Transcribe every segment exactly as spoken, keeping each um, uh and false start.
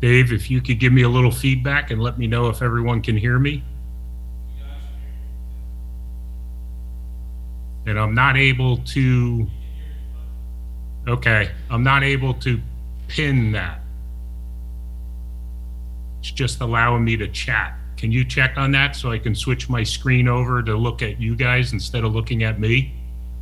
Dave, if you could give me a little feedback and let me know if everyone can hear me. And I'm not able to, okay, I'm not able to pin that. It's just allowing me to chat. Can you check on that so I can switch my screen over to look at you guys instead of looking at me?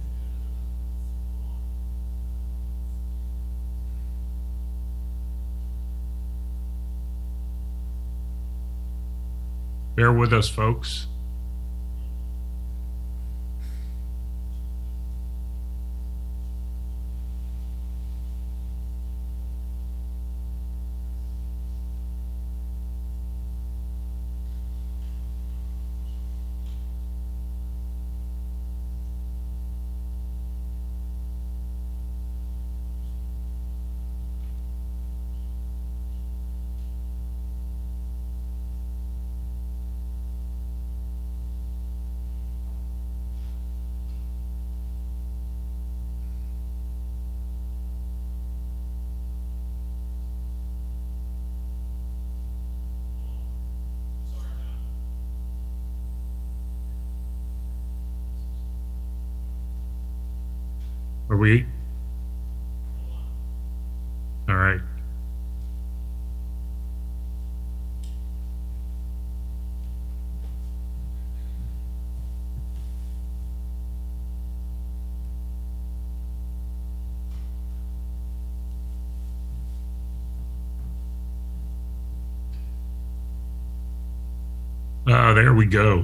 Bear with us, folks. Are we? All right. Ah, there we go.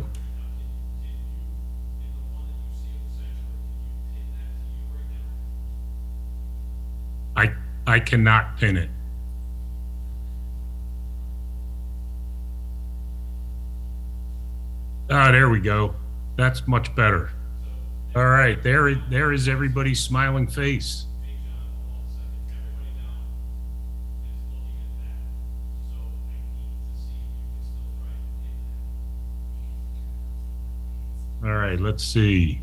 I I cannot pin it. Ah, there we go. That's much better. All right, there, there is everybody's smiling face. All right, let's see.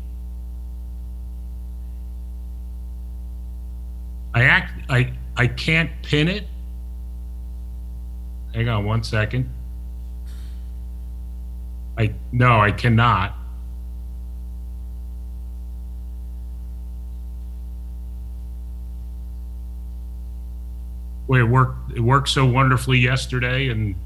I act, I, I can't pin it. Hang on one second. I, no, I cannot. Well, it worked, it worked so wonderfully yesterday, and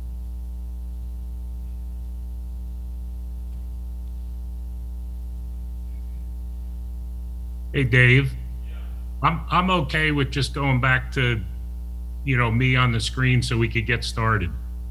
hey, Dave. I'm I'm okay with just going back to, you know, me on the screen so we could get started.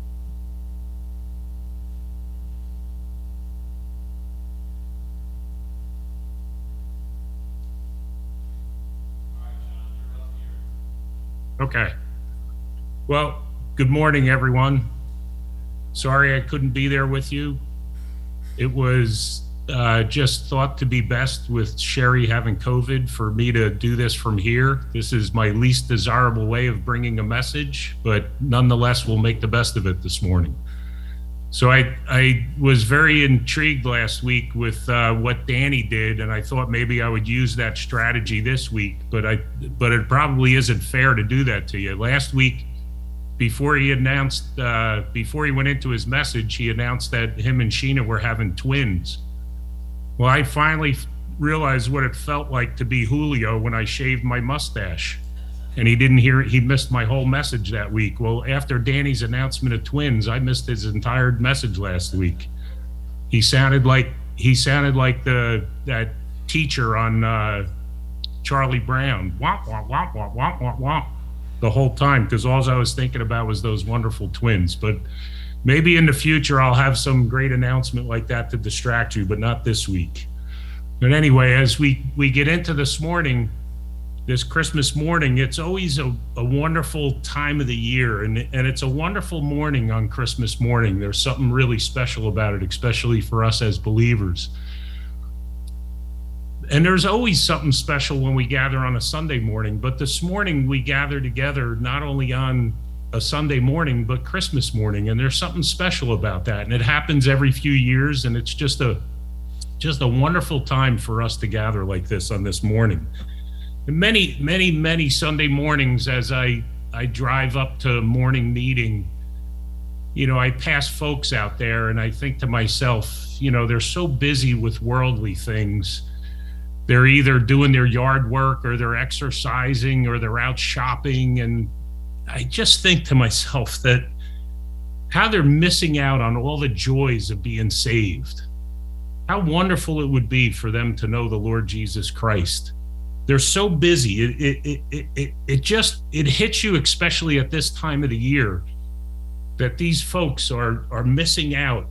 Okay. Well, good morning, everyone. Sorry I couldn't be there with you. It was Uh, just thought to be best with Sherry having COVID for me to do this from here. This is my least desirable way of bringing a message, but nonetheless, we'll make the best of it this morning. So I, I was very intrigued last week with uh, what Danny did, and I thought maybe I would use that strategy this week, but I, but it probably isn't fair to do that to you. Last week, before he announced, uh, before he went into his message, he announced that him and Sheena were having twins. Well, I finally realized what it felt like to be Julio when I shaved my mustache, and he didn't hear it. He missed my whole message that week. Well, after Danny's announcement of twins, I missed his entire message last week. He sounded like he sounded like the that teacher on uh, Charlie Brown, womp womp womp womp womp womp womp, the whole time, because all I was thinking about was those wonderful twins. But maybe in the future, I'll have some great announcement like that to distract you, but not this week. But anyway, as we, we get into this morning, this Christmas morning, it's always a, a wonderful time of the year. And, and it's a wonderful morning on Christmas morning. There's something really special about it, especially for us as believers. And there's always something special when we gather on a Sunday morning. But this morning, we gather together not only on a Sunday morning, but Christmas morning. And there's something special about that. And it happens every few years. And it's just a, just a wonderful time for us to gather like this on this morning. And many, many, many Sunday mornings, as I I drive up to morning meeting, you know, I pass folks out there and I think to myself, you know, they're so busy with worldly things. They're either doing their yard work or they're exercising or they're out shopping. And I just think to myself that how they're missing out on all the joys of being saved. How wonderful it would be for them to know the Lord Jesus Christ. They're so busy. It, it, it, it, it just, it hits you, especially at this time of the year, that these folks are, are missing out.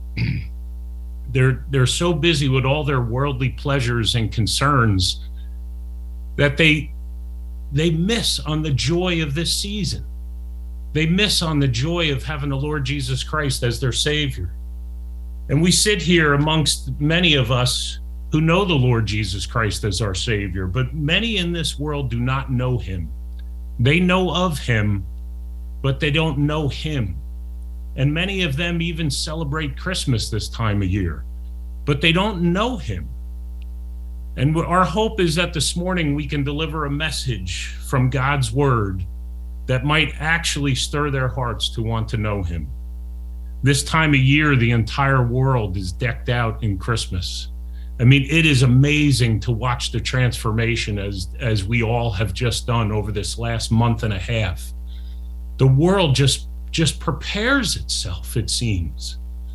They're, they're so busy with all their worldly pleasures and concerns that they, they miss on the joy of this season. They miss on the joy of having the Lord Jesus Christ as their Savior. And we sit here amongst many of us who know the Lord Jesus Christ as our Savior, but many in this world do not know him. They know of him, but they don't know him. And many of them even celebrate Christmas this time of year, but they don't know him. And our hope is that this morning we can deliver a message from God's word that might actually stir their hearts to want to know him. This time of year, the entire world is decked out in Christmas. I mean, it is amazing to watch the transformation as, as we all have just done over this last month and a half. The world just, just prepares itself, it seems.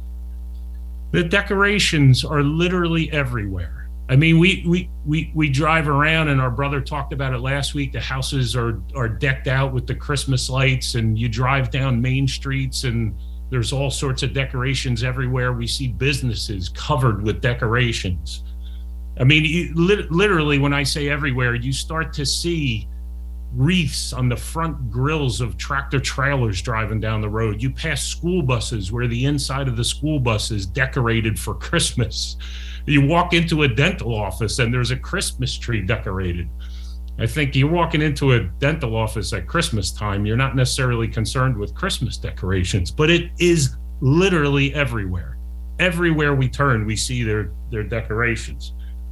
The decorations are literally everywhere. I mean, we, we, we, we drive around, and our brother talked about it last week. The houses are, are decked out with the Christmas lights, and you drive down main streets and there's all sorts of decorations everywhere. We see businesses covered with decorations. I mean, you, li- literally, when I say everywhere, you start to see wreaths on the front grills of tractor trailers driving down the road. You pass school buses where the inside of the school bus is decorated for Christmas. You walk into a dental office and there's a Christmas tree decorated. I think you're walking into a dental office at Christmas time, you're not necessarily concerned with Christmas decorations, but it is literally everywhere. Everywhere we turn, we see their, their decorations.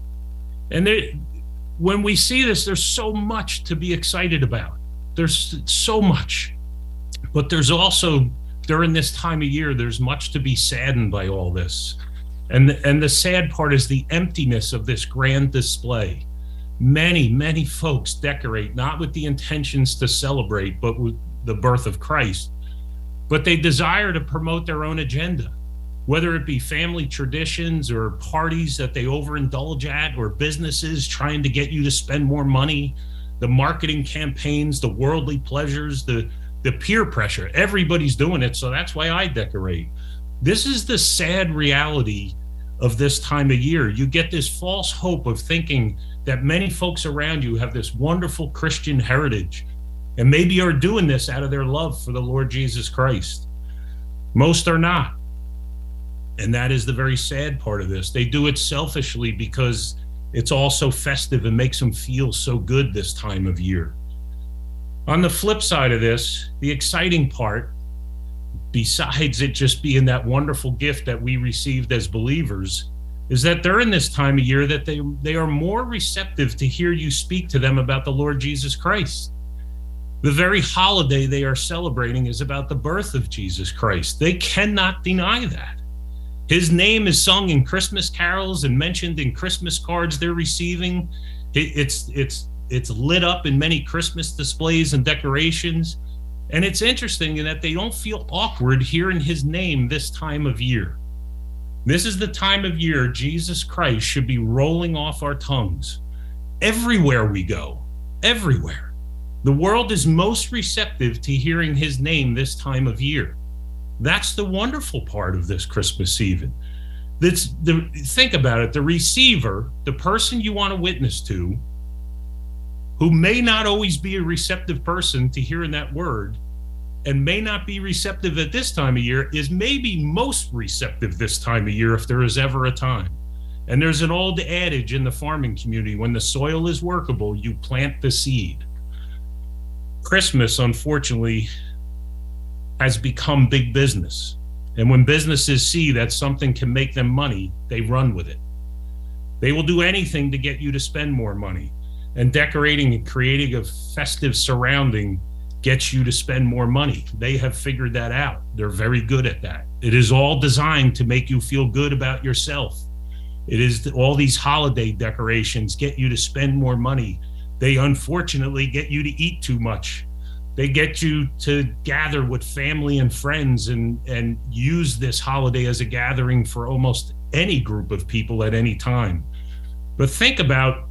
And they, when we see this, there's so much to be excited about. There's so much. But there's also, during this time of year, there's much to be saddened by all this. And, and the sad part is the emptiness of this grand display. Many, many folks decorate not with the intentions to celebrate, but with the birth of Christ. But they desire to promote their own agenda, whether it be family traditions or parties that they overindulge at, or businesses trying to get you to spend more money, the marketing campaigns, the worldly pleasures, the, the peer pressure. Everybody's doing it, so that's why I decorate. This is the sad reality of this time of year. You get this false hope of thinking that many folks around you have this wonderful Christian heritage and maybe are doing this out of their love for the Lord Jesus Christ. Most are not. And that is the very sad part of this. They do it selfishly because it's all so festive and makes them feel so good this time of year. On the flip side of this, the exciting part, besides it just being that wonderful gift that we received as believers, is that during this time of year that they, they are more receptive to hear you speak to them about the Lord Jesus Christ. The very holiday they are celebrating is about the birth of Jesus Christ. They cannot deny that. His name is sung in Christmas carols and mentioned in Christmas cards they're receiving. It, it's, it's, it's lit up in many Christmas displays and decorations. And it's interesting in that they don't feel awkward hearing his name this time of year. This is the time of year Jesus Christ should be rolling off our tongues. Everywhere we go, everywhere. The world is most receptive to hearing his name this time of year. That's the wonderful part of this Christmas season. That's the, think about it, the receiver, the person you want to witness to, who may not always be a receptive person to hearing that word, and may not be receptive at this time of year, is maybe most receptive this time of year if there is ever a time. And there's an old adage in the farming community, when the soil is workable, you plant the seed. Christmas, unfortunately, has become big business. And when businesses see that something can make them money, they run with it. They will do anything to get you to spend more money. And decorating and creating a festive surrounding gets you to spend more money. They have figured that out. They're very good at that. It is all designed to make you feel good about yourself. It is all these holiday decorations get you to spend more money. They unfortunately get you to eat too much. They get you to gather with family and friends and, and use this holiday as a gathering for almost any group of people at any time. But think about,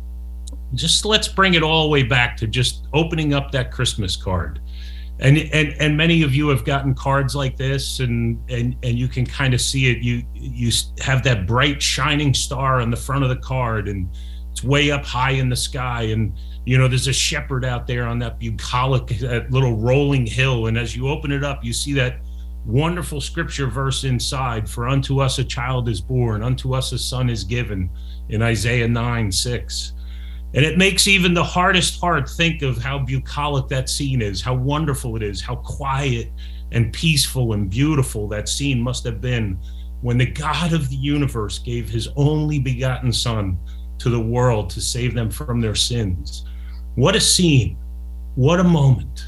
just let's bring it all the way back to just opening up that Christmas card. And and and many of you have gotten cards like this, and and and you can kind of see it. You you have that bright shining star on the front of the card, and it's way up high in the sky. And you know there's a shepherd out there on that bucolic, that little rolling hill. And as you open it up, you see that wonderful scripture verse inside: "For unto us a child is born, unto us a son is given," in Isaiah nine six. And it makes even the hardest heart think of how bucolic that scene is, how wonderful it is, how quiet and peaceful and beautiful that scene must have been when the God of the universe gave his only begotten son to the world to save them from their sins. What a scene. What a moment.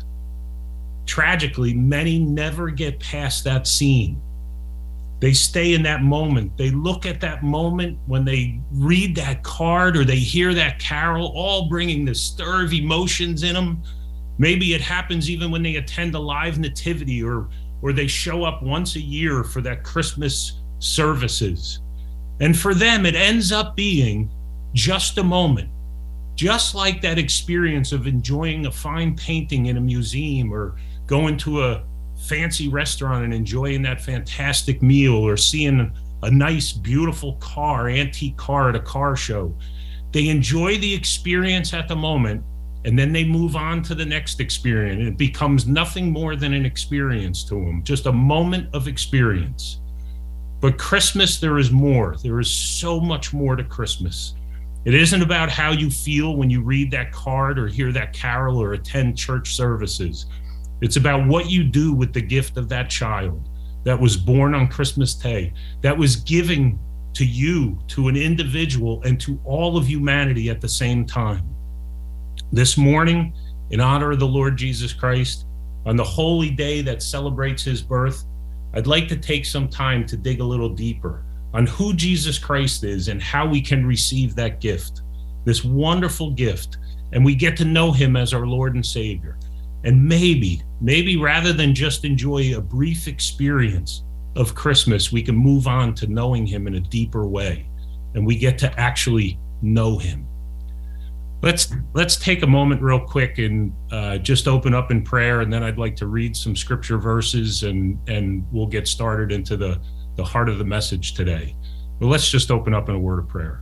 Tragically, many never get past that scene. They stay in that moment. They look at that moment when they read that card or they hear that carol, all bringing the stir of emotions in them. Maybe it happens even when they attend a live nativity, or, or they show up once a year for that Christmas services. And for them, it ends up being just a moment, just like that experience of enjoying a fine painting in a museum, or going to a fancy restaurant and enjoying that fantastic meal, or seeing a nice, beautiful car, antique car at a car show. They enjoy the experience at the moment, and then they move on to the next experience. It becomes nothing more than an experience to them, just a moment of experience. But Christmas, there is more. There is so much more to Christmas. It isn't about how you feel when you read that card or hear that carol or attend church services. It's about what you do with the gift of that child that was born on Christmas Day, that was given to you, to an individual, and to all of humanity at the same time. This morning, in honor of the Lord Jesus Christ, on the holy day that celebrates his birth, I'd like to take some time to dig a little deeper on who Jesus Christ is and how we can receive that gift, this wonderful gift, and we get to know him as our Lord and Savior. And maybe, maybe rather than just enjoy a brief experience of Christmas, we can move on to knowing him in a deeper way, and we get to actually know him. Let's let's take a moment real quick and uh, just open up in prayer, and then I'd like to read some scripture verses, and, and we'll get started into the, the heart of the message today. But let's just open up in a word of prayer.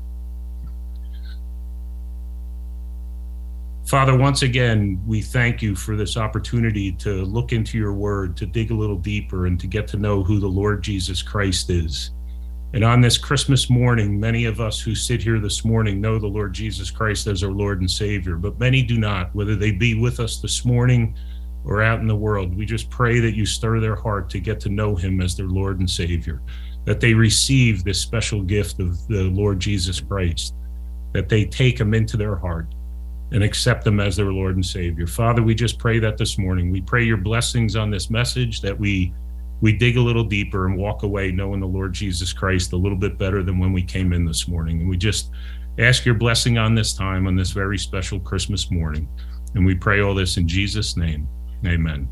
Father, once again, we thank you for this opportunity to look into your word, to dig a little deeper, and to get to know who the Lord Jesus Christ is. And on this Christmas morning, many of us who sit here this morning know the Lord Jesus Christ as our Lord and Savior, but many do not, whether they be with us this morning or out in the world. We just pray that you stir their heart to get to know him as their Lord and Savior, that they receive this special gift of the Lord Jesus Christ, that they take him into their heart and accept him as their Lord and Savior. Father, we just pray that this morning. We pray your blessings on this message, that we we dig a little deeper and walk away knowing the Lord Jesus Christ a little bit better than when we came in this morning. And we just ask your blessing on this time, on this very special Christmas morning. And we pray all this in Jesus' name. Amen.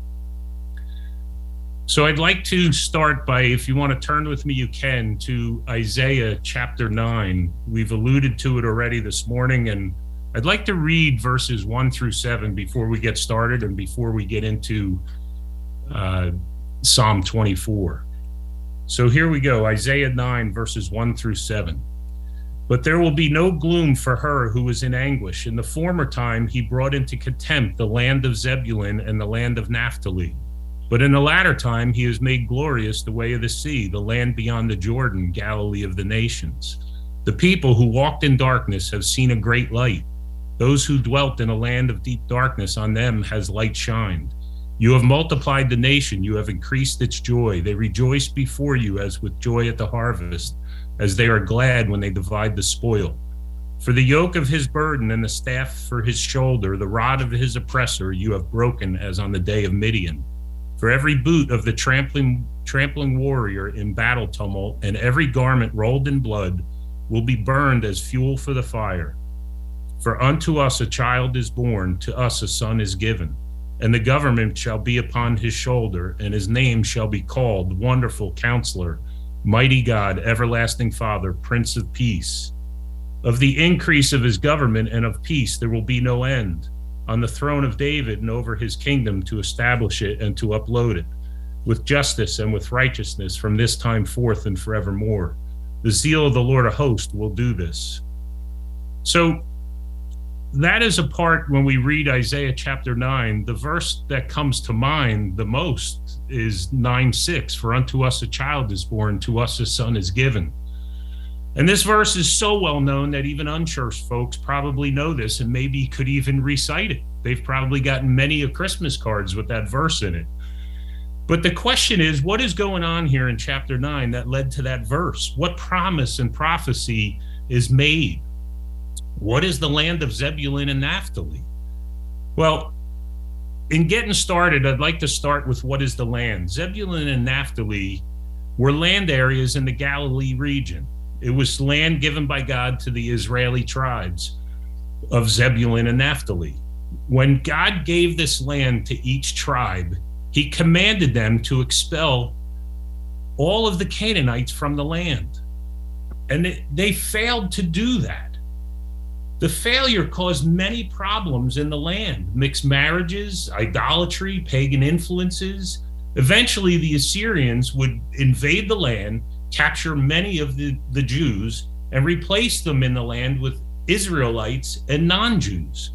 So I'd like to start by, if you want to turn with me, you can, to Isaiah chapter nine. We've alluded to it already this morning, and I'd like to read verses one through seven before we get started and before we get into uh, Psalm twenty-four. So here we go, Isaiah nine, verses one through seven. But there will be no gloom for her who is in anguish. In the former time, he brought into contempt the land of Zebulun and the land of Naphtali. But in the latter time, he has made glorious the way of the sea, the land beyond the Jordan, Galilee of the nations. The people who walked in darkness have seen a great light. Those who dwelt in a land of deep darkness, on them has light shined. You have multiplied the nation, you have increased its joy. They rejoice before you as with joy at the harvest, as they are glad when they divide the spoil. For the yoke of his burden and the staff for his shoulder, the rod of his oppressor, you have broken as on the day of Midian. For every boot of the trampling, trampling warrior in battle tumult and every garment rolled in blood will be burned as fuel for the fire. For unto us a child is born, to us a son is given, and the government shall be upon his shoulder, and his name shall be called Wonderful Counselor, Mighty God, Everlasting Father, Prince of Peace. Of the increase of his government and of peace there will be no end, on the throne of David and over his kingdom, to establish it and to uphold it, with justice and with righteousness from this time forth and forevermore. The zeal of the Lord of hosts will do this. So that is a part, when we read Isaiah chapter nine, the verse that comes to mind the most is nine six, for unto us a child is born, to us a son is given. And this verse is so well known that even unchurched folks probably know this and maybe could even recite it. They've probably gotten many of Christmas cards with that verse in it. But the question is, what is going on here in chapter nine that led to that verse? What promise and prophecy is made? What is the land of Zebulun and Naphtali? Well, in getting started, I'd like to start with what is the land. Zebulun and Naphtali were land areas in the Galilee region. It was land given by God to the Israeli tribes of Zebulun and Naphtali. When God gave this land to each tribe, he commanded them to expel all of the Canaanites from the land. And they, they failed to do that. The failure caused many problems in the land: mixed marriages, idolatry, pagan influences. Eventually, the Assyrians would invade the land, capture many of the, the Jews, and replace them in the land with Israelites and non-Jews.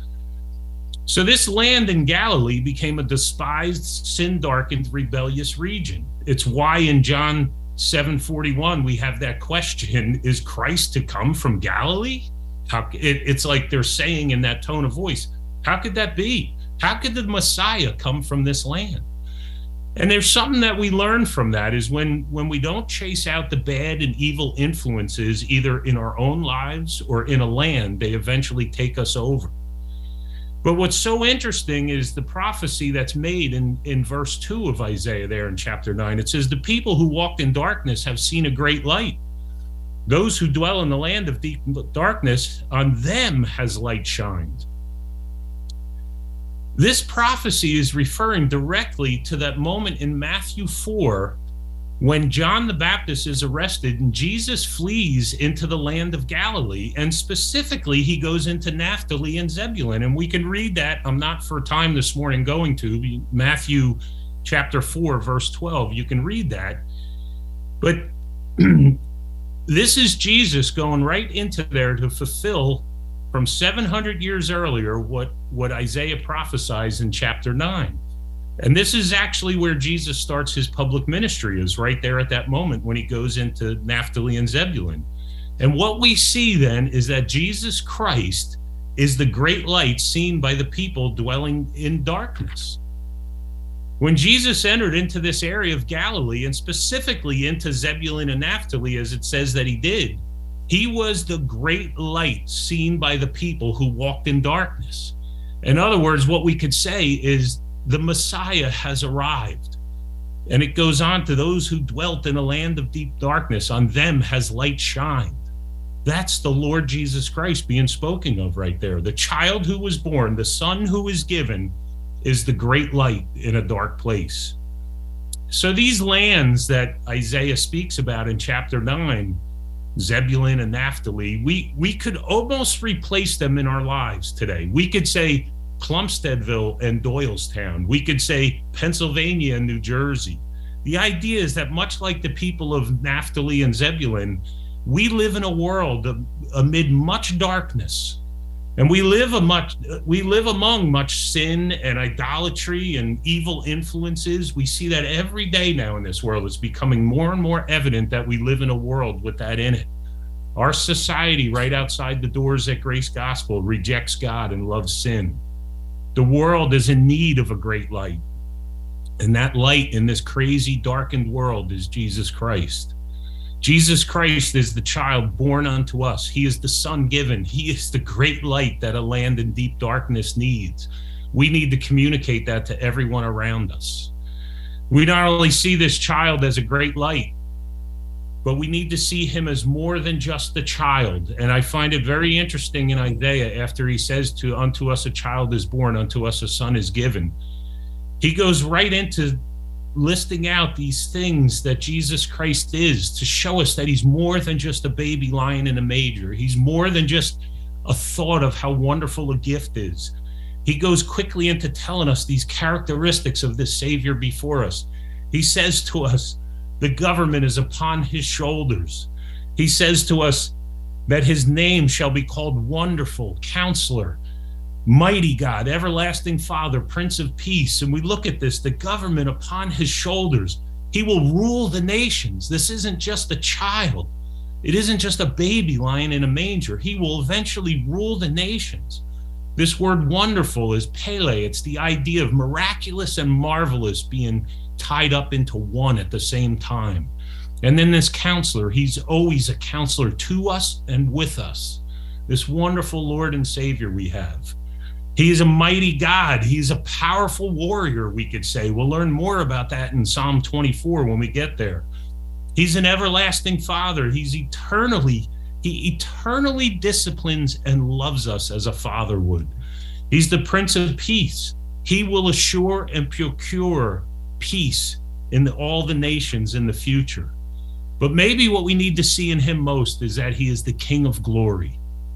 So this land in Galilee became a despised, sin-darkened, rebellious region. It's why in John seven forty-one we have that question, is Christ to come from Galilee? How, it, it's like they're saying in that tone of voice, how could that be? How could the Messiah come from this land? And there's something that we learn from that, is when, when we don't chase out the bad and evil influences, either in our own lives or in a land, they eventually take us over. But what's so interesting is the prophecy that's made in, in verse two of Isaiah there in chapter nine. It says, the people who walked in darkness have seen a great light. Those who dwell in the land of deep darkness, on them has light shined. This prophecy is referring directly to that moment in Matthew four when John the Baptist is arrested and Jesus flees into the land of Galilee, and specifically he goes into Naphtali and Zebulun. And we can read that. I'm not for time this morning going to Matthew chapter four, verse twelve. You can read that. But this is Jesus going right into there to fulfill from seven hundred years earlier what, what Isaiah prophesies in chapter nine. And this is actually where Jesus starts his public ministry, is right there at that moment when he goes into Naphtali and Zebulun. And what we see then is that Jesus Christ is the great light seen by the people dwelling in darkness. When Jesus entered into this area of Galilee, and specifically into Zebulun and Naphtali, as it says that he did, he was the great light seen by the people who walked in darkness. In other words, what we could say is the Messiah has arrived. And it goes on to those who dwelt in a land of deep darkness, on them has light shined. That's the Lord Jesus Christ being spoken of right there. The child who was born, the son who was given, is the great light in a dark place. So these lands that Isaiah speaks about in chapter nine, Zebulun and Naphtali, we, we could almost replace them in our lives today. We could say Plumsteadville and Doylestown. We could say Pennsylvania and New Jersey. The idea is that much like the people of Naphtali and Zebulun, we live in a world of, amid much darkness. And we live a much we live among much sin and idolatry and evil influences. We see that every day now in this world. It's becoming more and more evident that we live in a world with that in it. Our society right outside the doors at Grace Gospel rejects God and loves sin. The world is in need of a great light. And that light in this crazy, darkened world is Jesus Christ. Jesus Christ is the child born unto us. He is the son given. He is the great light that a land in deep darkness needs. We need to communicate that to everyone around us. We not only see this child as a great light, but we need to see him as more than just a child. And I find it very interesting in Isaiah, after he says to unto us a child is born, unto us a son is given, he goes right into listing out these things that Jesus Christ is, to show us that he's more than just a baby lying in a manger. He's more than just a thought of how wonderful a gift is. He goes quickly into telling us these characteristics of this Savior before us. He says to us, the government is upon his shoulders. He says to us that his name shall be called Wonderful, Counselor, Mighty God, Everlasting Father, Prince of Peace. And we look at this, the government upon his shoulders. He will rule the nations. This isn't just a child. It isn't just a baby lying in a manger. He will eventually rule the nations. This word wonderful is Pele. It's the idea of miraculous and marvelous being tied up into one at the same time. And then this counselor, he's always a counselor to us and with us. This wonderful Lord and Savior we have. He is a mighty God. He's a powerful warrior, we could say. We'll learn more about that in Psalm twenty-four when we get there. He's an everlasting Father. He's eternally, he eternally disciplines and loves us as a father would. He's the Prince of Peace. He will assure and procure peace in all the nations in the future. But maybe what we need to see in him most is that he is the King of glory.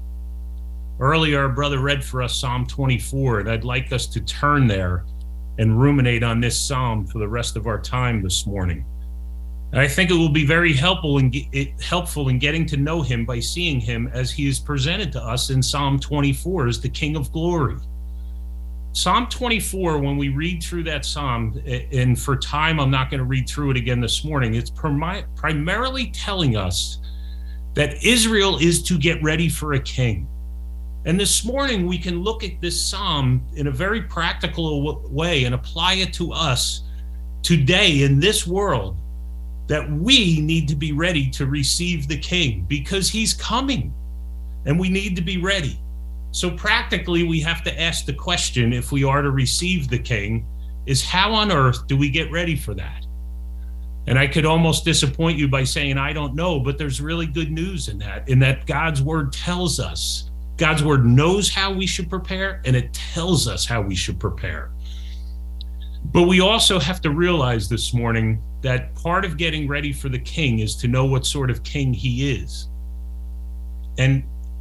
Earlier, our brother read for us Psalm twenty-four, and I'd like us to turn there and ruminate on this psalm for the rest of our time this morning. And I think it will be very helpful in, helpful in getting to know him by seeing him as he is presented to us in Psalm twenty-four as the King of glory. Psalm twenty-four, when we read through that psalm, and for time I'm not going to read through it again this morning, it's prim- primarily telling us that Israel is to get ready for a king. And this morning we can look at this psalm in a very practical way and apply it to us today in this world, that we need to be ready to receive the king because he's coming and we need to be ready. So practically we have to ask the question, if we are to receive the king, is how on earth do we get ready for that? And I could almost disappoint you by saying, I don't know, but there's really good news in that, in that God's word tells us. God's word knows how we should prepare, and it tells us how we should prepare. But we also have to realize this morning that part of getting ready for the king is to know what sort of king he is. And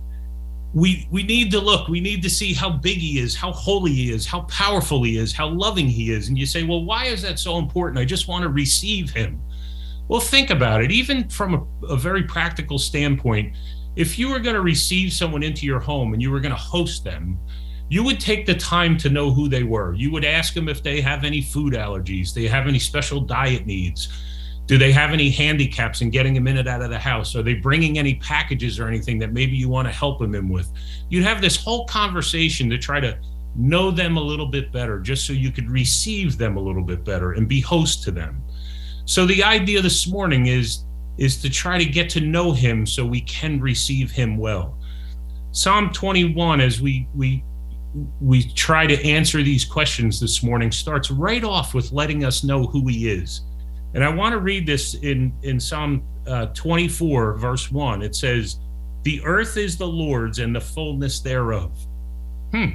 we we need to look, we need to see how big he is, how holy he is, how powerful he is, how loving he is. And you say, well, why is that so important? I just want to receive him. Well, think about it. Even from a, a very practical standpoint, if you were going to receive someone into your home and you were going to host them, you would take the time to know who they were. You would ask them if they have any food allergies, they have any special diet needs. Do they have any handicaps in getting them in and out of the house? Are they bringing any packages or anything that maybe you want to help them in with? You'd have this whole conversation to try to know them a little bit better, just so you could receive them a little bit better and be host to them. So the idea this morning is, is to try to get to know him so we can receive him well. Psalm twenty-one, as we we we try to answer these questions this morning, starts right off with letting us know who he is. And I want to read this in, in Psalm uh, twenty-four, verse one. It says, the earth is the Lord's and the fullness thereof. Hmm.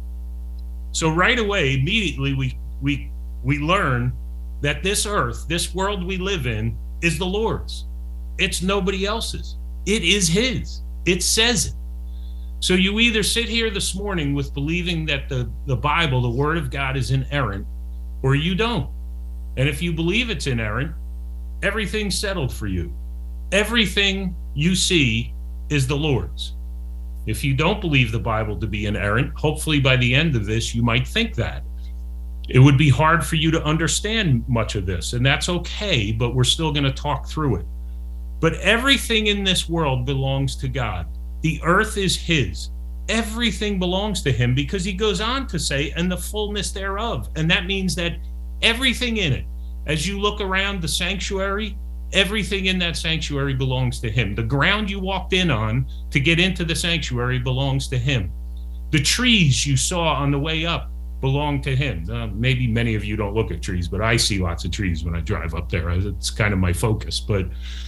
So right away, immediately, we we we learn that this earth, this world we live in, is the Lord's. It's nobody else's. It is his. It says it. So you either sit here this morning with believing that the, the Bible, the Word of God, is inerrant, or you don't. And if you believe it's inerrant, everything's settled for you. Everything you see is the Lord's. If you don't believe the Bible to be inerrant, hopefully by the end of this, you might think that. It would be hard for you to understand much of this, and that's okay, but we're still going to talk through it. But everything in this world belongs to God. The earth is his. Everything belongs to him, because he goes on to say, and the fullness thereof. And that means that everything in it, as you look around the sanctuary, Everything in that sanctuary belongs to him. The ground you walked in on to get into the sanctuary belongs to him. The trees you saw on the way up belong to him. Uh, maybe many of you don't look at trees, but I see lots of trees when I drive up there. It's kind of my focus. But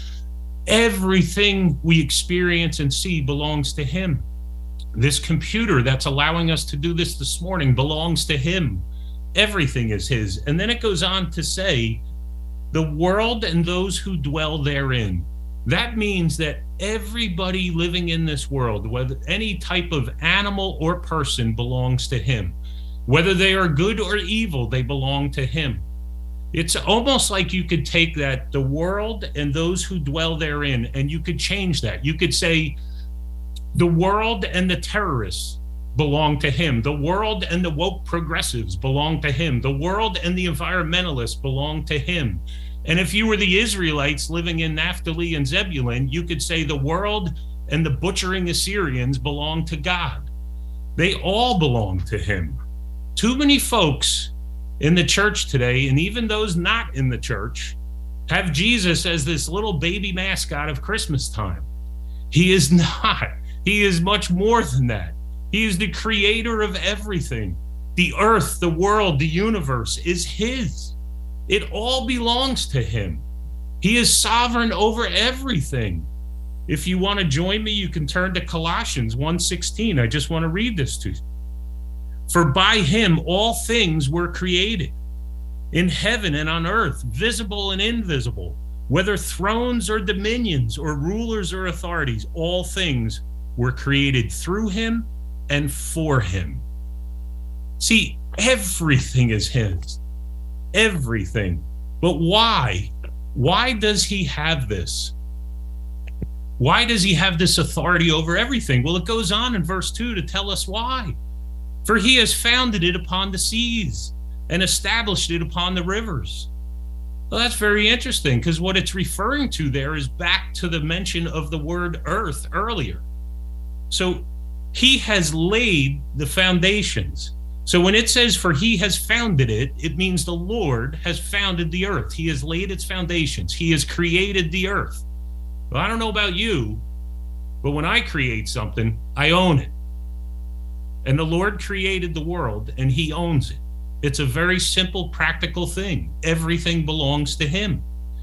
everything we experience and see belongs to him. This computer that's allowing us to do this this morning belongs to him. Everything is his. And then it goes on to say, the world and those who dwell therein. That means that everybody living in this world, whether any type of animal or person, belongs to him. Whether they are good or evil, they belong to him. It's almost like you could take that, the world and those who dwell therein, and you could change that. You could say, the world and the terrorists belong to him. The world and the woke progressives belong to him. The world and the environmentalists belong to him. And if you were the Israelites living in Naphtali and Zebulun, you could say the world and the butchering Assyrians belong to God. They all belong to him. Too many folks in the church today, and even those not in the church, have Jesus as this little baby mascot of Christmas time. He is not. He is much more than that. He is the creator of everything. The earth, the world, the universe is his. It all belongs to him. He is sovereign over everything. If you want to join me, you can turn to Colossians one sixteen. I just want to read this to you. For by him all things were created, in heaven and on earth, visible and invisible, whether thrones or dominions or rulers or authorities, all things were created through him and for him. See, everything is his. Everything. But why? Why does he have this? Why does he have this authority over everything? Well, it goes on in verse two to tell us why. For he has founded it upon the seas and established it upon the rivers. Well, that's very interesting, because what it's referring to there is back to the mention of the word earth earlier. So he has laid the foundations. So when it says, for he has founded it, it means the Lord has founded the earth. He has laid its foundations. He has created the earth. Well, I don't know about you, but when I create something, I own it. And the Lord created the world, and he owns it. It's a very simple, practical thing. Everything belongs to him.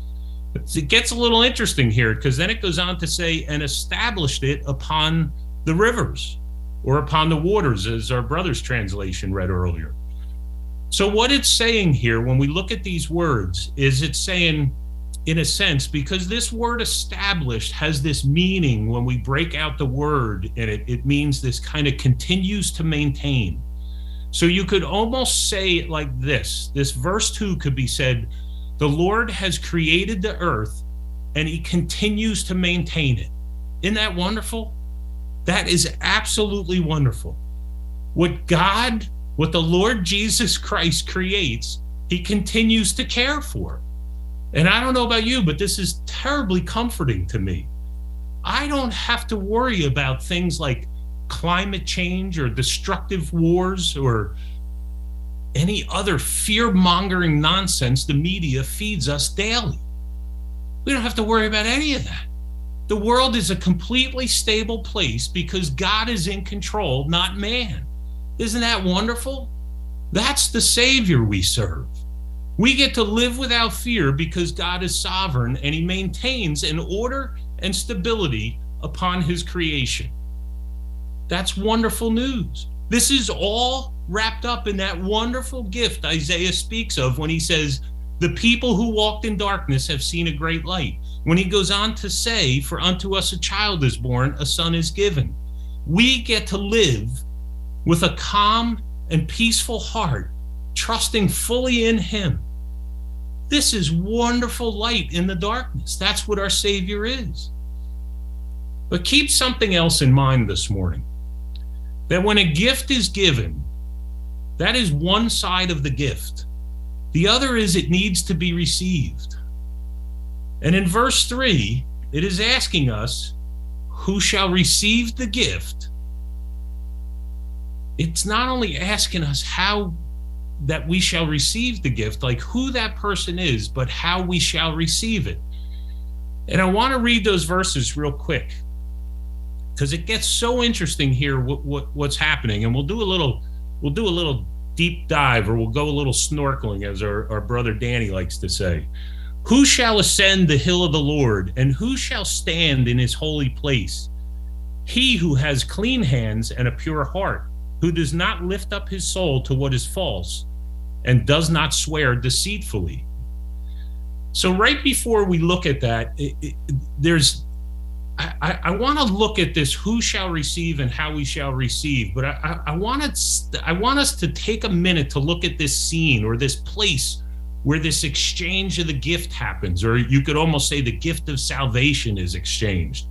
It gets a little interesting here, because then it goes on to say, and established it upon the rivers, or upon the waters, as our brother's translation read earlier. So what it's saying here, when we look at these words, is it's saying, in a sense, because this word established has this meaning, when we break out the word in it, it means this kind of continues to maintain. So you could almost say it like this. This verse two could be said, the Lord has created the earth and he continues to maintain it. Isn't that wonderful? That is absolutely wonderful. What God, what the Lord Jesus Christ creates, he continues to care for. And I don't know about you, but this is terribly comforting to me. I don't have to worry about things like climate change or destructive wars or any other fear-mongering nonsense the media feeds us daily. We don't have to worry about any of that. The world is a completely stable place because God is in control, not man. Isn't that wonderful? That's the Savior we serve. We get to live without fear because God is sovereign and he maintains an order and stability upon his creation. That's wonderful news. This is all wrapped up in that wonderful gift Isaiah speaks of when he says, the people who walked in darkness have seen a great light. When he goes on to say, for unto us a child is born, a son is given. We get to live with a calm and peaceful heart, trusting fully in him. This is wonderful light in the darkness. That's what our Savior is. But keep something else in mind this morning. That when a gift is given, that is one side of the gift. The other is it needs to be received. And in verse three, it is asking us, who shall receive the gift? It's not only asking us how that we shall receive the gift, like who that person is, but how we shall receive it. And I want to read those verses real quick because it gets so interesting here what, what what's happening. And we'll do a little we'll do a little deep dive, or we'll go a little snorkeling, as our, our brother Danny likes to say. Who shall ascend the hill of the Lord, and who shall stand in his holy place? He who has clean hands and a pure heart, who does not lift up his soul to what is false, and does not swear deceitfully. So right before we look at that, it, it, there's, I, I, I want to look at this, who shall receive and how we shall receive. But I, I, I want to, I want us to take a minute to look at this scene, or this place where this exchange of the gift happens, or you could almost say the gift of salvation is exchanged.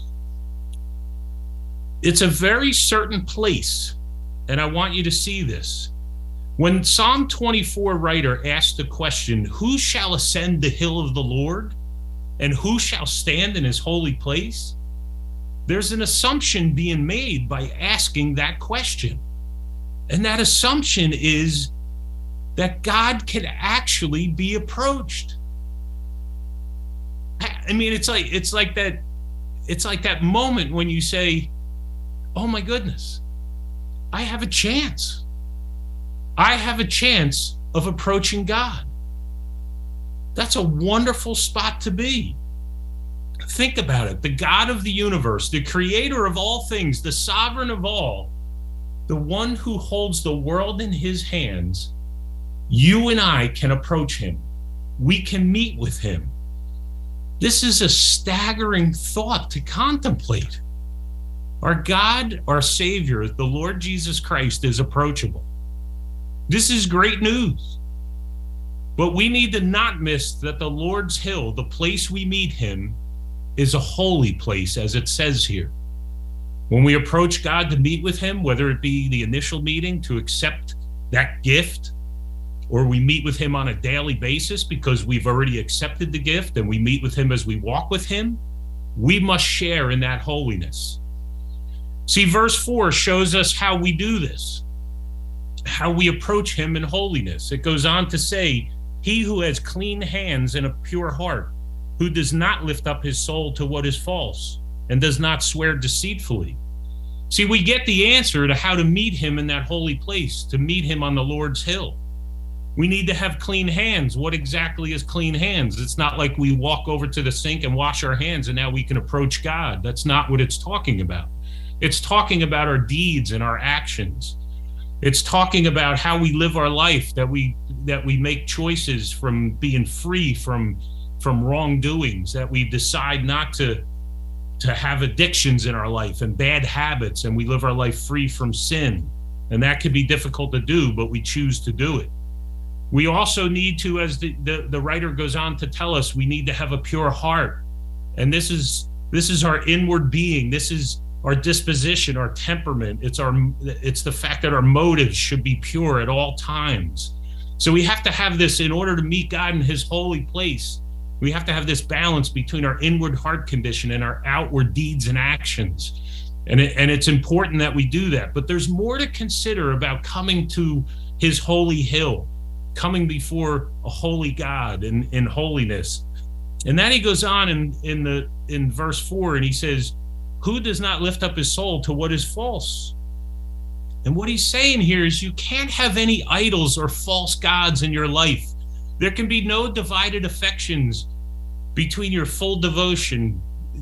It's a very certain place, and I want you to see this. When Psalm twenty-four writer asked the question, who shall ascend the hill of the Lord, and who shall stand in his holy place? There's an assumption being made by asking that question. And that assumption is that God can actually be approached. I mean, it's like it's like that, it's like that moment when you say, oh my goodness, I have a chance. I have a chance of approaching God. That's a wonderful spot to be. Think about it. The God of the universe, the creator of all things, the sovereign of all, the one who holds the world in his hands, you and I can approach him. We can meet with him. This is a staggering thought to contemplate. Our God, our Savior, the Lord Jesus Christ, is approachable. This is great news. But we need to not miss that the Lord's hill, the place we meet him, is a holy place, as it says here. When we approach God to meet with him, whether it be the initial meeting to accept that gift, or we meet with him on a daily basis because we've already accepted the gift and we meet with him as we walk with him, we must share in that holiness. See, verse four shows us how we do this, how we approach him in holiness. It goes on to say, he who has clean hands and a pure heart, who does not lift up his soul to what is false, and does not swear deceitfully. See, we get the answer to how to meet him in that holy place, to meet him on the Lord's hill. We need to have clean hands. What exactly is clean hands? It's not like we walk over to the sink and wash our hands and now we can approach God. That's not what it's talking about. It's talking about our deeds and our actions. It's talking about how we live our life, that we that we make choices from being free from, from wrongdoings, that we decide not to, to have addictions in our life and bad habits, and we live our life free from sin. And that can be difficult to do, but we choose to do it. We also need to, as the, the, the writer goes on to tell us, we need to have a pure heart. And this is this is our inward being. This is our disposition, our temperament. It's our it's the fact that our motives should be pure at all times. So we have to have this in order to meet God in his holy place. We have to have this balance between our inward heart condition and our outward deeds and actions. And, it, and it's important that we do that. But there's more to consider about coming to his holy hill, coming before a holy God in, in holiness. And then he goes on in, in the in verse four, and he says, who does not lift up his soul to what is false? And what he's saying here is you can't have any idols or false gods in your life. There can be no divided affections between your full devotion.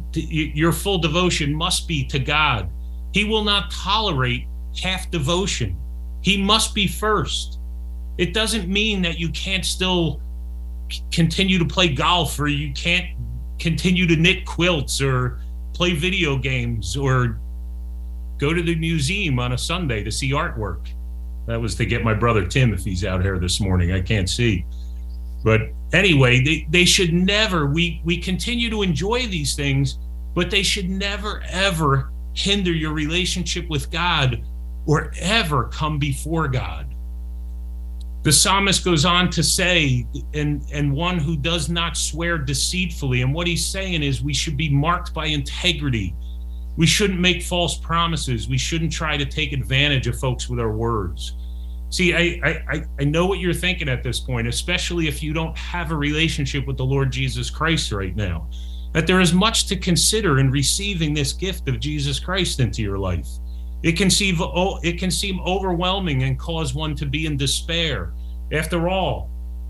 Your full devotion must be to God. He will not tolerate half devotion. He must be first. It doesn't mean that you can't still continue to play golf, or you can't continue to knit quilts or play video games or go to the museum on a Sunday to see artwork. That was to get my brother Tim, if he's out here this morning. I can't see. But anyway, they, they should never, we, we continue to enjoy these things, but they should never, ever hinder your relationship with God or ever come before God. The psalmist goes on to say, and, and one who does not swear deceitfully. And what he's saying is we should be marked by integrity. We shouldn't make false promises. We shouldn't try to take advantage of folks with our words. See, I, I, I know what you're thinking at this point, especially if you don't have a relationship with the Lord Jesus Christ right now. that there is much to consider in receiving this gift of Jesus Christ into your life. It can seem, it can seem overwhelming and cause one to be in despair. After all,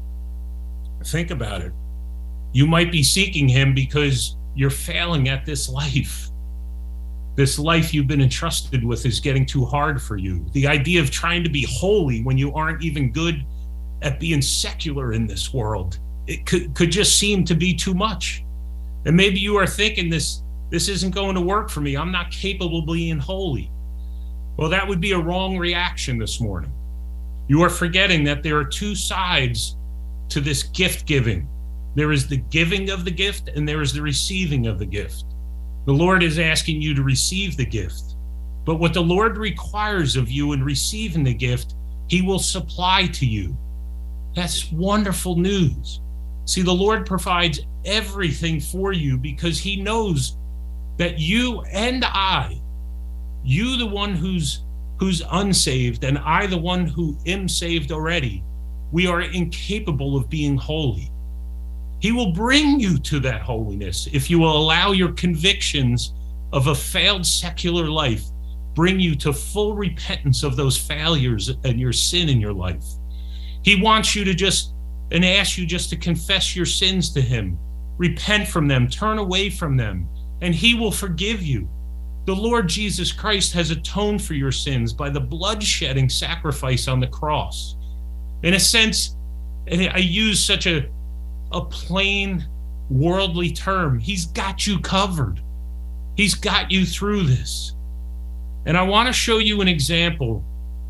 think about it. You might be seeking him because you're failing at this life. This life you've been entrusted with is getting too hard for you. The idea of trying to be holy when you aren't even good at being secular in this world, it could, could just seem to be too much. And maybe you are thinking this, this isn't going to work for me. I'm not capable of being holy. Well, that would be a wrong reaction this morning. You are forgetting that there are two sides to this gift giving. There is the giving of the gift and there is the receiving of the gift. The Lord is asking you to receive the gift. But what the Lord requires of you in receiving the gift, he will supply to you. That's wonderful news. See, the Lord provides everything for you because he knows that you and I, you the one who's who's unsaved and I the one who am saved already, we are incapable of being holy. He will bring you to that holiness if you will allow your convictions of a failed secular life bring you to full repentance of those failures and your sin in your life. He wants you to just and ask you just to confess your sins to him, repent from them, turn away from them, and he will forgive you. The Lord Jesus Christ has atoned for your sins by the blood-shedding sacrifice on the cross. In a sense, and I use such a, a plain worldly term, he's got you covered. He's got you through this. And I want to show you an example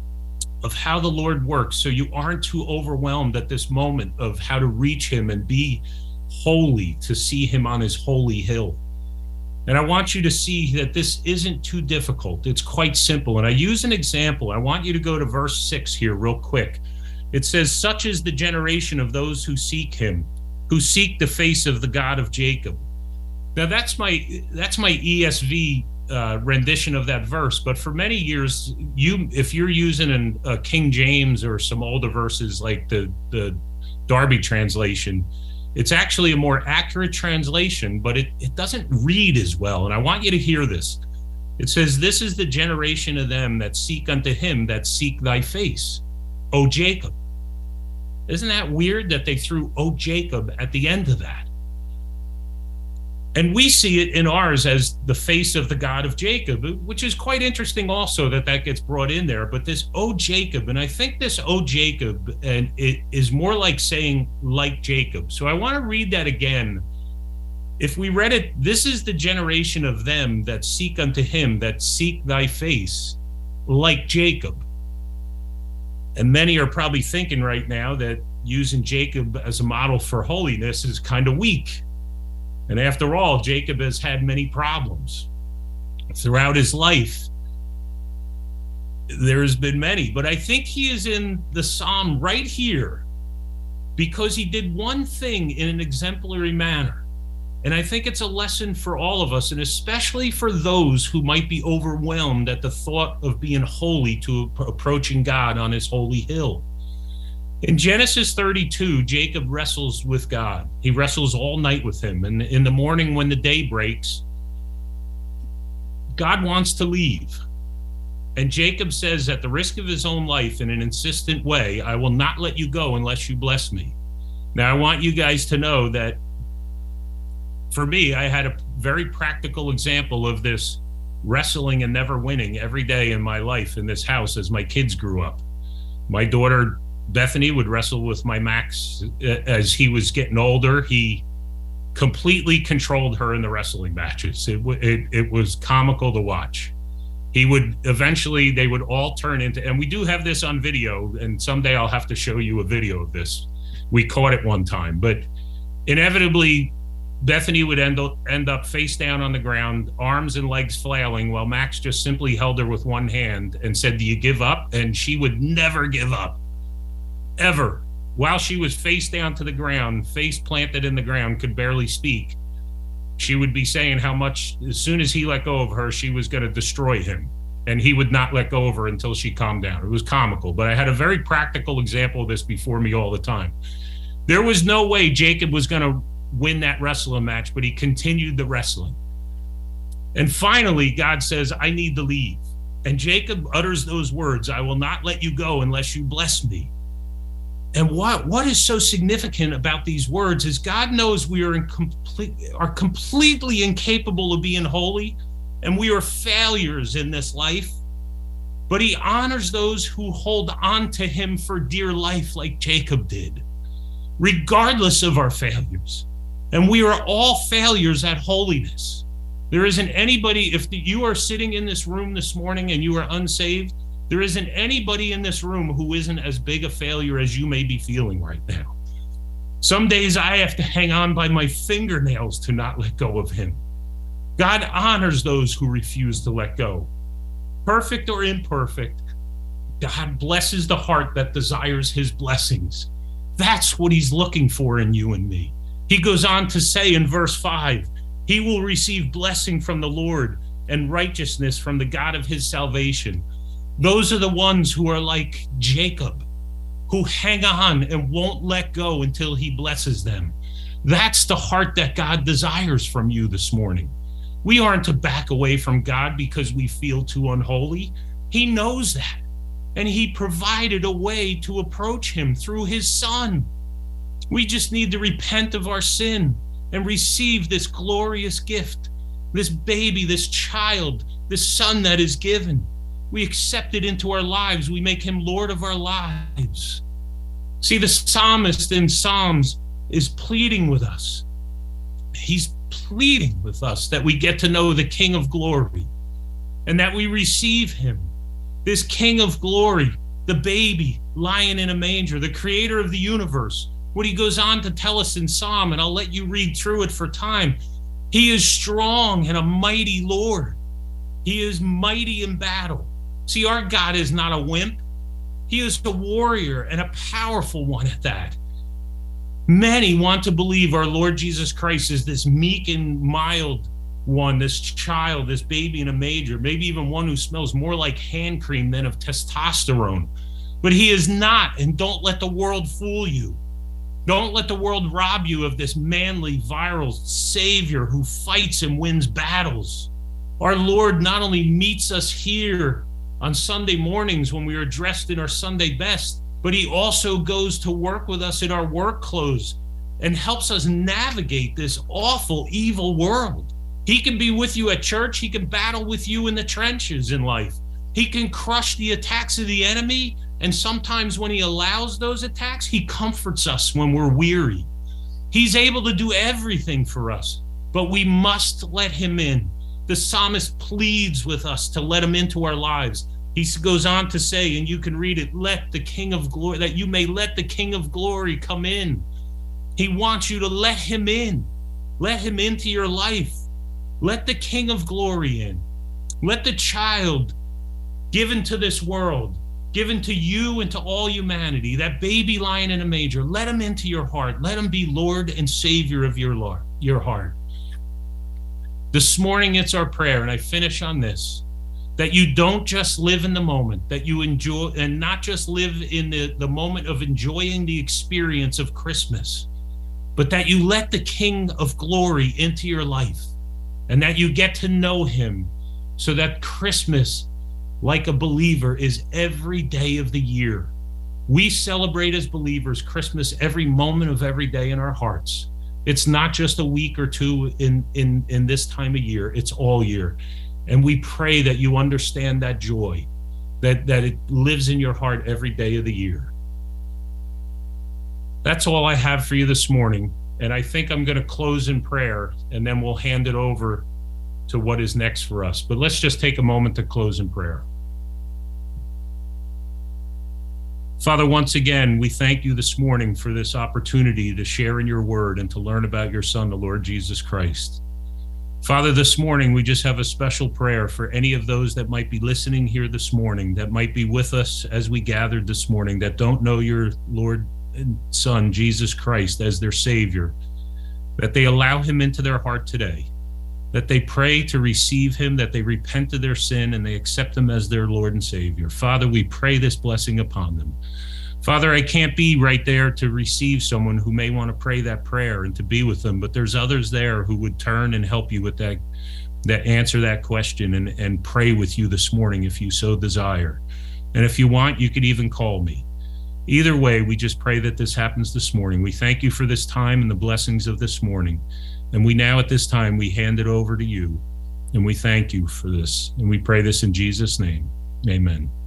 of how the Lord works so you aren't too overwhelmed at this moment of how to reach him and be holy, to see him on his holy hill. And I want you to see that this isn't too difficult. It's quite simple. And I use an example. I want you to go to verse six here real quick. It says, such is the generation of those who seek him, who seek the face of the God of Jacob. Now that's my that's my E S V uh, rendition of that verse. But for many years, you if you're using an, a King James or some older verses like the the Darby translation, it's actually a more accurate translation, but it, it doesn't read as well. And I want you to hear this. It says, this is the generation of them that seek unto him that seek thy face, O Jacob. Isn't that weird that they threw O Jacob at the end of that? And we see it in ours as the face of the God of Jacob, which is quite interesting also that that gets brought in there. But this O Jacob, and I think this O Jacob, and it is more like saying like Jacob. So I want to read that again. If we read it, this is the generation of them that seek unto him, that seek thy face, like Jacob. And many are probably thinking right now that using Jacob as a model for holiness is kind of weak. And after all, Jacob has had many problems throughout his life. There's been many, but I think he is in the Psalm right here because he did one thing in an exemplary manner. And I think it's a lesson for all of us, and especially for those who might be overwhelmed at the thought of being holy to approaching God on his holy hill. In Genesis thirty-two, Jacob wrestles with God. He wrestles all night with him. And in the morning when the day breaks, God wants to leave. And Jacob says, at the risk of his own life, in an insistent way, I will not let you go unless you bless me. Now, I want you guys to know that for me, I had a very practical example of this wrestling and never winning every day in my life in this house as my kids grew up. My daughter Bethany would wrestle with my Max as he was getting older. He completely controlled her in the wrestling matches. It, it, it was comical to watch. He would eventually, they would all turn into, and we do have this on video, and someday I'll have to show you a video of this. We caught it one time, but inevitably, Bethany would end up, end up face down on the ground, arms and legs flailing, while Max just simply held her with one hand and said, do you give up? And she would never give up. Ever. While she was face down to the ground, face planted in the ground, could barely speak, she would be saying how much, as soon as he let go of her, she was going to destroy him. And he would not let go of her until she calmed down. It was comical, but I had a very practical example of this before me all the time. There was no way Jacob was going to win that wrestling match, but he continued the wrestling. And finally, God says, I need to leave. And Jacob utters those words, I will not let you go unless you bless me. And what, what is so significant about these words is God knows we are, in complete, are completely incapable of being holy, and we are failures in this life. But he honors those who hold on to him for dear life like Jacob did, regardless of our failures. And we are all failures at holiness. There isn't anybody, if you are sitting in this room this morning and you are unsaved, there isn't anybody in this room who isn't as big a failure as you may be feeling right now. Some days I have to hang on by my fingernails to not let go of him. God honors those who refuse to let go. Perfect or imperfect, God blesses the heart that desires his blessings. That's what he's looking for in you and me. He goes on to say in verse five, he will receive blessing from the Lord and righteousness from the God of his salvation. Those are the ones who are like Jacob, who hang on and won't let go until he blesses them. That's the heart that God desires from you this morning. We aren't to back away from God because we feel too unholy. He knows that. And he provided a way to approach him through his son. We just need to repent of our sin and receive this glorious gift, this baby, this child, this son that is given. We accept it into our lives. We make him Lord of our lives. See, the psalmist in Psalms is pleading with us. He's pleading with us that we get to know the King of Glory and that we receive him, this King of Glory, the baby lying in a manger, the creator of the universe. What he goes on to tell us in Psalm, and I'll let you read through it for time. He is strong and a mighty Lord. He is mighty in battle. See, our God is not a wimp. He is a warrior and a powerful one at that. Many want to believe our Lord Jesus Christ is this meek and mild one, this child, this baby in a manger, maybe even one who smells more like hand cream than of testosterone. But he is not, and don't let the world fool you. Don't let the world rob you of this manly, virile Savior who fights and wins battles. Our Lord not only meets us here on Sunday mornings when we are dressed in our Sunday best, but he also goes to work with us in our work clothes and helps us navigate this awful, evil world. He can be with you at church. He can battle with you in the trenches in life. He can crush the attacks of the enemy. And sometimes when he allows those attacks, he comforts us when we're weary. He's able to do everything for us, but we must let him in. The psalmist pleads with us to let him into our lives. He goes on to say, and you can read it, let the King of Glory, that you may let the King of Glory come in. He wants you to let him in. Let him into your life. Let the King of Glory in. Let the child given to this world, given to you and to all humanity, that baby lying in a manger, let him into your heart. Let him be Lord and Savior of your, Lord, your heart. This morning, it's our prayer, and I finish on this, that you don't just live in the moment, that you enjoy, and not just live in the, the moment of enjoying the experience of Christmas, but that you let the King of Glory into your life, and that you get to know him so that Christmas, like a believer, is every day of the year. We celebrate as believers Christmas every moment of every day in our hearts. It's not just a week or two in, in, in this time of year, it's all year. And we pray that you understand that joy, that, that it lives in your heart every day of the year. That's all I have for you this morning. And I think I'm going to close in prayer, and then we'll hand it over to what is next for us. But let's just take a moment to close in prayer. Father, once again, we thank you this morning for this opportunity to share in your word and to learn about your Son, the Lord Jesus Christ. Father, this morning, we just have a special prayer for any of those that might be listening here this morning, that might be with us as we gathered this morning, that don't know your Lord and Son, Jesus Christ, as their Savior, that they allow him into their heart today, that they pray to receive him, that they repent of their sin, and they accept him as their Lord and Savior. Father, we pray this blessing upon them. Father, I can't be right there to receive someone who may want to pray that prayer and to be with them, but there's others there who would turn and help you with that, that answer that question and, and pray with you this morning if you so desire. And if you want, you could even call me. Either way, we just pray that this happens this morning. We thank you for this time and the blessings of this morning. And we now at this time, we hand it over to you. And we thank you for this. And we pray this in Jesus' name. Amen.